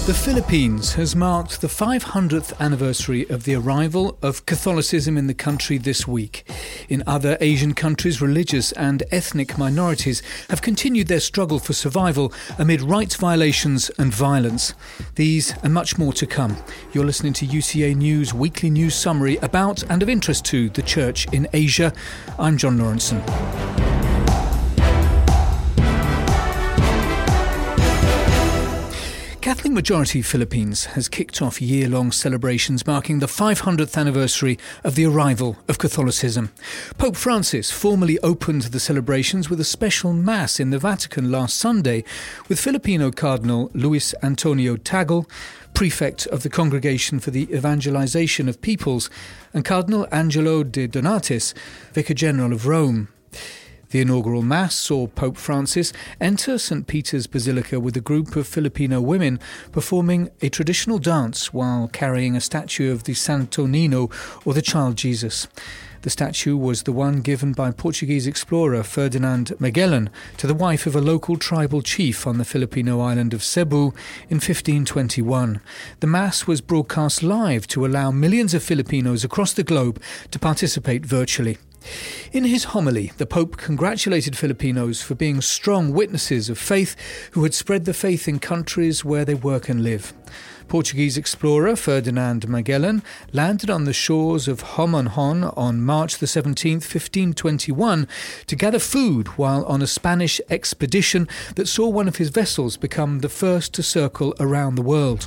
The Philippines has marked the 500th anniversary of the arrival of Catholicism in the country this week. In other Asian countries, religious and ethnic minorities have continued their struggle for survival amid rights violations and violence. These and much more to come. You're listening to UCA News weekly news summary about and of interest to the Church in Asia. I'm John Lawrenson. Catholic majority Philippines has kicked off year-long celebrations marking the 500th anniversary of the arrival of Catholicism. Pope Francis formally opened the celebrations with a special mass in the Vatican last Sunday, with Filipino Cardinal Luis Antonio Tagle, prefect of the Congregation for the Evangelization of Peoples, and Cardinal Angelo de Donatis, Vicar General of Rome. The inaugural Mass saw Pope Francis enter St. Peter's Basilica with a group of Filipino women performing a traditional dance while carrying a statue of the Santo Nino, or the Child Jesus. The statue was the one given by Portuguese explorer Ferdinand Magellan to the wife of a local tribal chief on the Filipino island of Cebu in 1521. The Mass was broadcast live to allow millions of Filipinos across the globe to participate virtually. In his homily, the Pope congratulated Filipinos for being strong witnesses of faith who had spread the faith in countries where they work and live. Portuguese explorer Ferdinand Magellan landed on the shores of Homonhon on March the 17th, 1521, to gather food while on a Spanish expedition that saw one of his vessels become the first to circle around the world.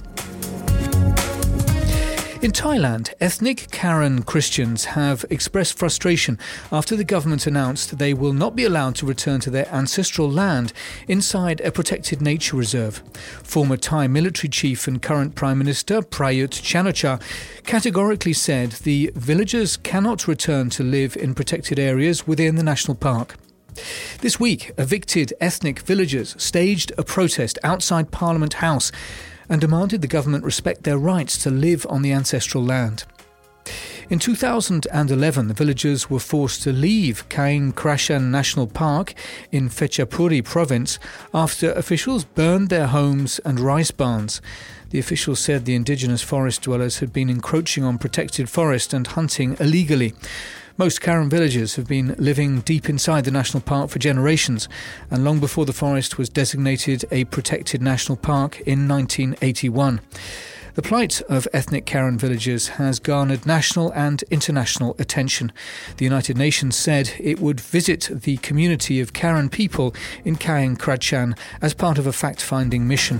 In Thailand, ethnic Karen Christians have expressed frustration after the government announced they will not be allowed to return to their ancestral land inside a protected nature reserve. Former Thai military chief and current Prime Minister Prayut Chan-o-cha categorically said the villagers cannot return to live in protected areas within the national park. This week, evicted ethnic villagers staged a protest outside Parliament House and demanded the government respect their rights to live on the ancestral land. In 2011, the villagers were forced to leave Kaeng Krachan National Park in Phetchaburi province after officials burned their homes and rice barns. The officials said the indigenous forest dwellers had been encroaching on protected forest and hunting illegally. Most Karen villagers have been living deep inside the national park for generations, and long before the forest was designated a protected national park in 1981. The plight of ethnic Karen villagers has garnered national and international attention. The United Nations said it would visit the community of Karen people in Kaeng Krachan as part of a fact-finding mission.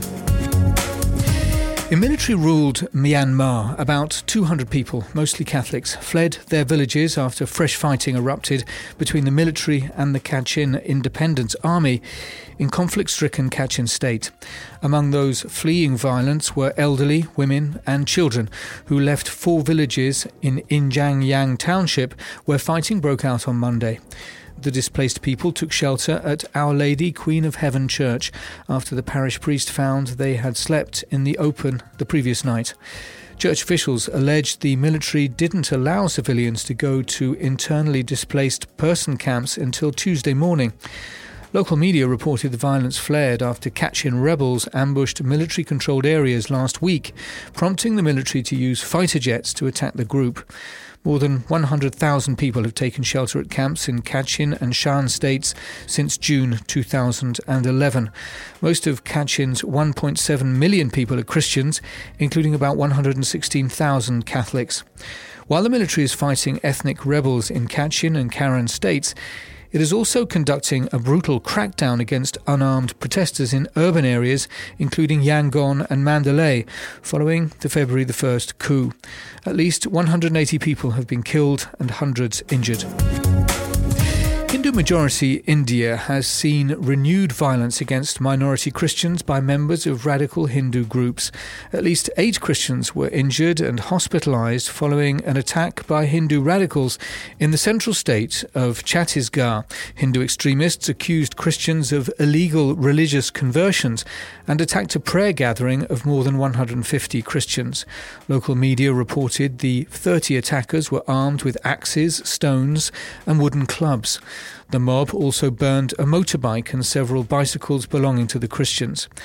In military-ruled Myanmar, about 200 people, mostly Catholics, fled their villages after fresh fighting erupted between the military and the Kachin Independence Army in conflict-stricken Kachin state. Among those fleeing violence were elderly, women and children who left 4 villages in Injangyang Township where fighting broke out on Monday. The displaced people took shelter at Our Lady Queen of Heaven Church after the parish priest found they had slept in the open the previous night. Church officials alleged the military didn't allow civilians to go to internally displaced person camps until Tuesday morning. Local media reported the violence flared after Kachin rebels ambushed military-controlled areas last week, prompting the military to use fighter jets to attack the group. More than 100,000 people have taken shelter at camps in Kachin and Shan states since June 2011. Most of Kachin's 1.7 million people are Christians, including about 116,000 Catholics. While the military is fighting ethnic rebels in Kachin and Karen states, it is also conducting a brutal crackdown against unarmed protesters in urban areas, including Yangon and Mandalay, following the February the 1st coup. At least 180 people have been killed and hundreds injured. Hindu-majority India has seen renewed violence against minority Christians by members of radical Hindu groups. At least 8 Christians were injured and hospitalized following an attack by Hindu radicals in the central state of Chhattisgarh. Hindu extremists accused Christians of illegal religious conversions and attacked a prayer gathering of more than 150 Christians. Local media reported the 30 attackers were armed with axes, stones and wooden clubs. The mob also burned a motorbike and several bicycles belonging to the Christians.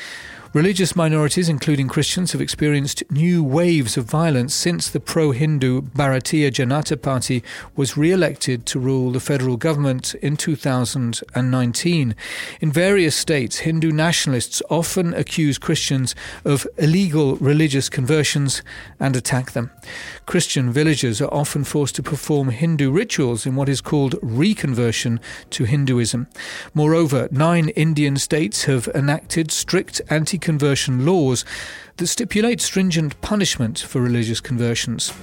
Religious minorities, including Christians, have experienced new waves of violence since the pro-Hindu Bharatiya Janata Party was re-elected to rule the federal government in 2019. In various states, Hindu nationalists often accuse Christians of illegal religious conversions and attack them. Christian villagers are often forced to perform Hindu rituals in what is called reconversion to Hinduism. Moreover, 9 Indian states have enacted strict anti-conversion laws that stipulate stringent punishment for religious conversions.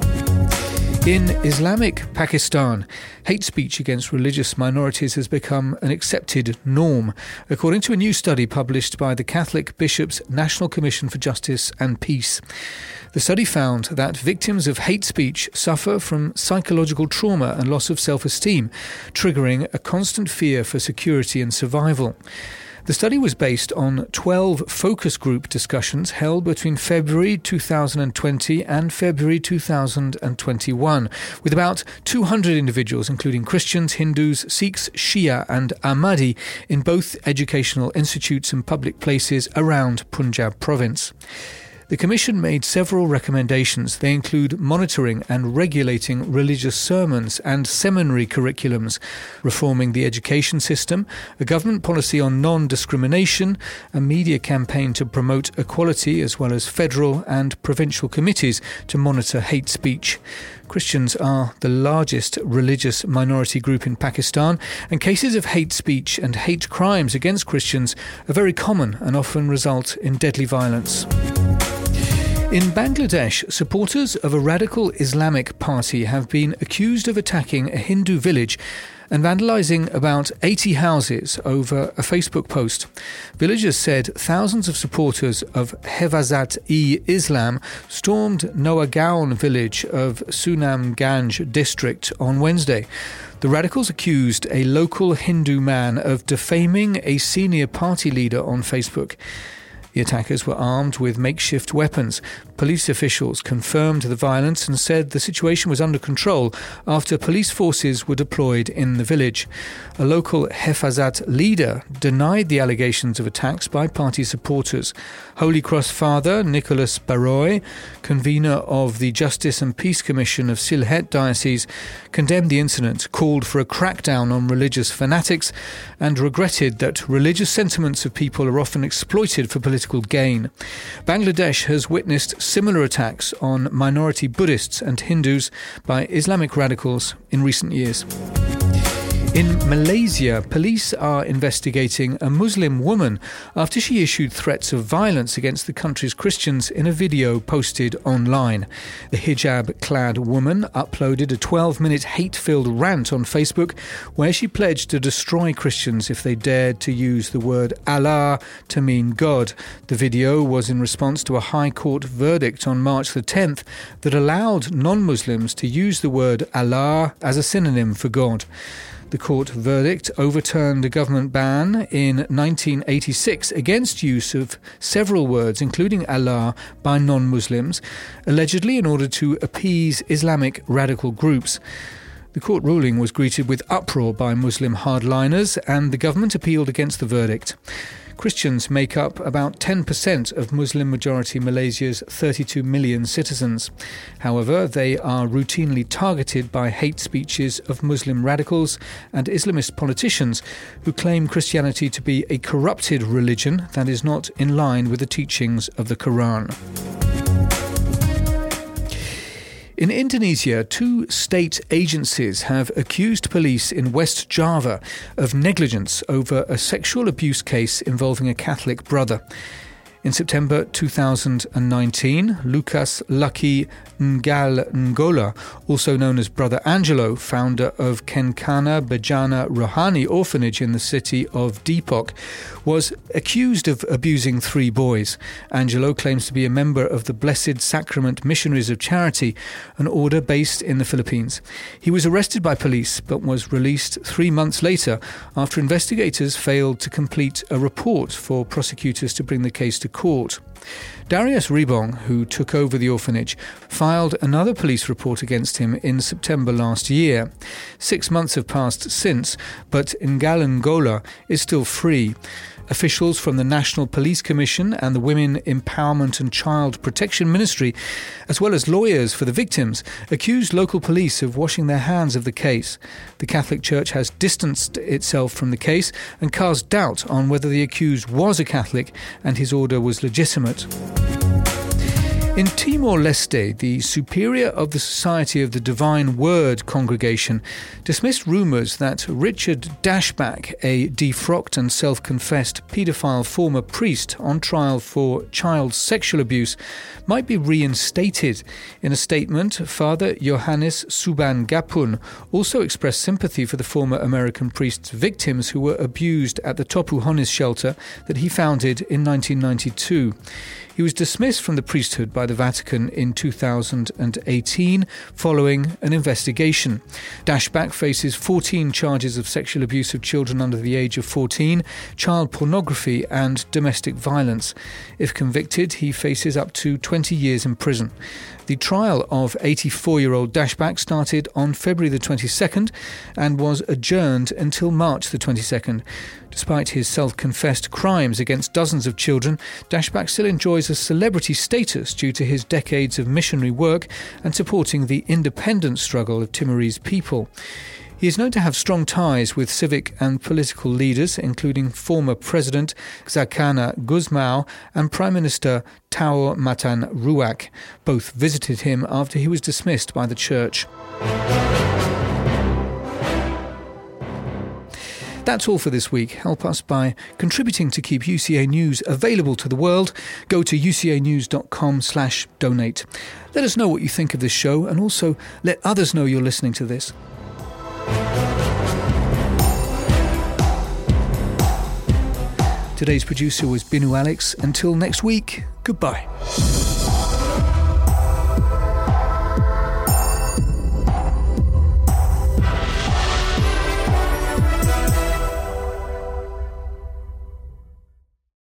In Islamic Pakistan, hate speech against religious minorities has become an accepted norm, according to a new study published by the Catholic Bishops' National Commission for Justice and Peace. The study found that victims of hate speech suffer from psychological trauma and loss of self-esteem, triggering a constant fear for security and survival. The study was based on 12 focus group discussions held between February 2020 and February 2021, with about 200 individuals, including Christians, Hindus, Sikhs, Shia and Ahmadi, in both educational institutes and public places around Punjab province. The Commission made several recommendations. They include monitoring and regulating religious sermons and seminary curriculums, reforming the education system, a government policy on non-discrimination, a media campaign to promote equality, as well as federal and provincial committees to monitor hate speech. Christians are the largest religious minority group in Pakistan, and cases of hate speech and hate crimes against Christians are very common and often result in deadly violence. In Bangladesh, supporters of a radical Islamic party have been accused of attacking a Hindu village and vandalising about 80 houses over a Facebook post. Villagers said thousands of supporters of Hefazat-e-Islam stormed Noagaon village of Sunamganj district on Wednesday. The radicals accused a local Hindu man of defaming a senior party leader on Facebook. The attackers were armed with makeshift weapons. Police officials confirmed the violence and said the situation was under control after police forces were deployed in the village. A local Hefazat leader denied the allegations of attacks by party supporters. Holy Cross Father Nicholas Baroy, convener of the Justice and Peace Commission of Sylhet Diocese, condemned the incident, called for a crackdown on religious fanatics, and regretted that religious sentiments of people are often exploited for political gain. Bangladesh has witnessed similar attacks on minority Buddhists and Hindus by Islamic radicals in recent years. In Malaysia, police are investigating a Muslim woman after she issued threats of violence against the country's Christians in a video posted online. The hijab-clad woman uploaded a 12-minute hate-filled rant on Facebook where she pledged to destroy Christians if they dared to use the word Allah to mean God. The video was in response to a High Court verdict on March the 10th that allowed non-Muslims to use the word Allah as a synonym for God. The court verdict overturned a government ban in 1986 against use of several words, including Allah, by non-Muslims, allegedly in order to appease Islamic radical groups. The court ruling was greeted with uproar by Muslim hardliners, and the government appealed against the verdict. Christians make up about 10% of Muslim-majority Malaysia's 32 million citizens. However, they are routinely targeted by hate speeches of Muslim radicals and Islamist politicians who claim Christianity to be a corrupted religion that is not in line with the teachings of the Quran. In Indonesia, 2 state agencies have accused police in West Java of negligence over a sexual abuse case involving a Catholic brother. In September 2019, Lucas Lucky Ngal Ngola, also known as Brother Angelo, founder of Kencana Bejana Rohani orphanage in the city of Depok, was accused of abusing 3 boys. Angelo claims to be a member of the Blessed Sacrament Missionaries of Charity, an order based in the Philippines. He was arrested by police but was released 3 months later after investigators failed to complete a report for prosecutors to bring the case to court. Darius Ribong, who took over the orphanage, filed another police report against him in September last year. 6 months have passed since, but Ngalangala is still free. Officials from the National Police Commission and the Women Empowerment and Child Protection Ministry, as well as lawyers for the victims, accused local police of washing their hands of the case. The Catholic Church has distanced itself from the case and cast doubt on whether the accused was a Catholic and his order was legitimate. In Timor-Leste, the superior of the Society of the Divine Word congregation dismissed rumours that Richard Dashback, a defrocked and self-confessed paedophile former priest on trial for child sexual abuse, might be reinstated. In a statement, Father Johannes Suban Gapun also expressed sympathy for the former American priest's victims who were abused at the Topu Honis shelter that he founded in 1992. He was dismissed from the priesthood by the Vatican in 2018 following an investigation. Dashback faces 14 charges of sexual abuse of children under the age of 14, child pornography and domestic violence. If convicted, he faces up to 20 years in prison. The trial of 84-year-old Dashback started on February the 22nd and was adjourned until March the 22nd. Despite his self-confessed crimes against dozens of children, Dashback still enjoys a celebrity status due to his decades of missionary work and supporting the independence struggle of Timorese people. He is known to have strong ties with civic and political leaders, including former President Xhakana Gusmao and Prime Minister Tao Matan Ruak. Both visited him after he was dismissed by the church. That's all for this week. Help us by contributing to keep UCA News available to the world. Go to ucanews.com/donate. Let us know what you think of this show and also let others know you're listening to this. Today's producer was Binu Alex. Until next week, goodbye.